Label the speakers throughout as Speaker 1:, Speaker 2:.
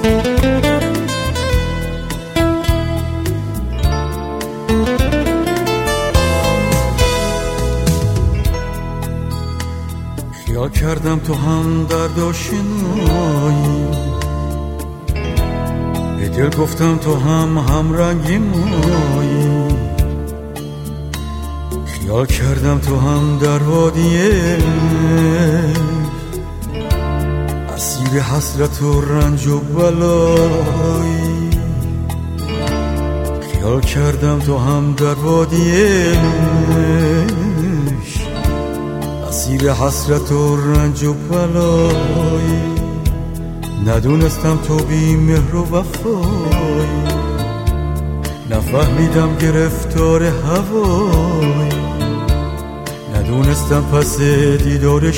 Speaker 1: خیال کردم تو هم درد آشنایی، به دل گفتم تو هم رنگی مایی. خیال کردم تو هم در وادیه اسیر حسرت و رنج و بلایی. خیال کردم تو هم در وادیه اسیر حسرت و رنج و بلایی. ندونستم تو بی مهر و وفایی، نفهمیدم گرفتار هوایی. ندونستم پس دیدار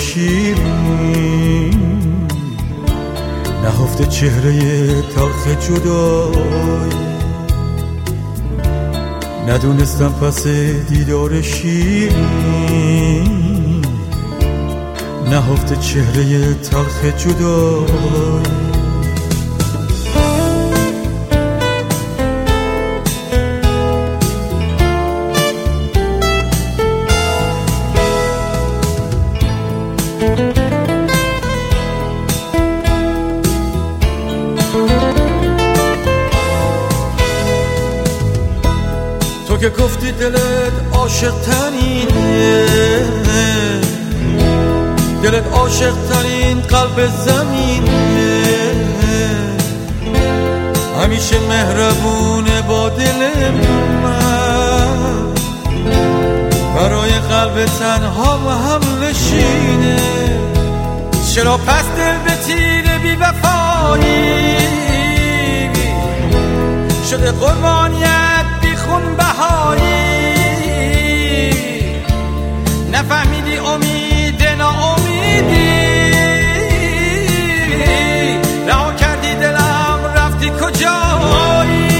Speaker 1: شیرین نهفته چهره تلخ جدایی. ندونستم پس دیدار شیرین نهفته چهره تلخ جدایی. تو که گفتی دلت عاشق ترینه، دلت عاشق ترین قلب زمینه، همیشه مهربونه با دل من، برای قلب تنها و هم نشینه. چرا پس دل به تیر بی وفایی شده قربانیت بی خون بهایی؟ نفهمیدی امید ناامیدی، رها کردی دلم رفتی کجایی؟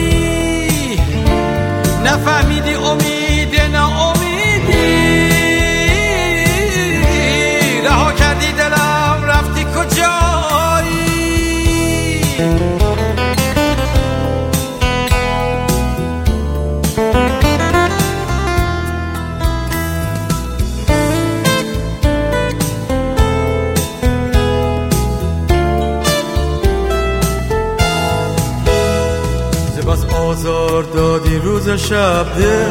Speaker 1: نفهمیدی امید ناامیدی، رها کردی دلم رفتی کجایی؟ بس آزار دادی روز شب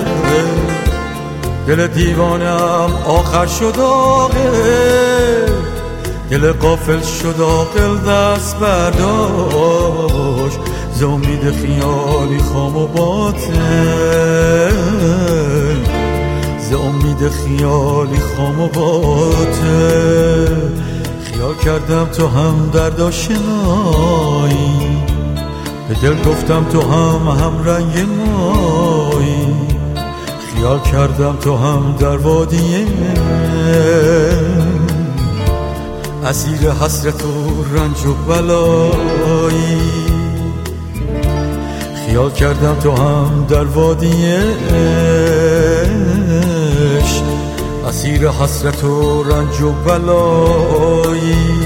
Speaker 1: دل دیوانم آخر شد آقل، دل غافل شد عاقل دست برداشت ز امید خیالی خام و باطل، ز امید خیالی خام و باطل. خیال کردم تو هم درد آشنایی، به دل گفتم تو هم رنگ مایی. خیال کردم تو هم در وادیه اسیر حسرت و رنج و بلایی. خیال کردم تو هم در وادیه اسیر حسرت و رنج و بلایی.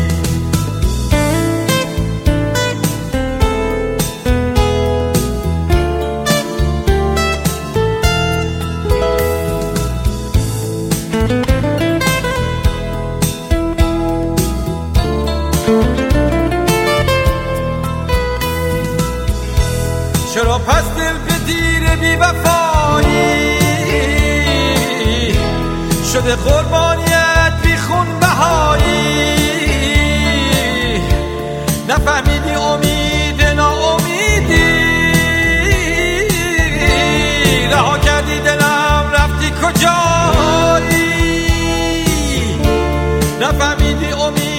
Speaker 1: چرا پس دل به تیر بی وفایی شده قربانیت بی خون بهایی؟ نفهمیدی امید ناامیدی، رها کردی دلم رفتی کجایی؟ نفهمیدی امید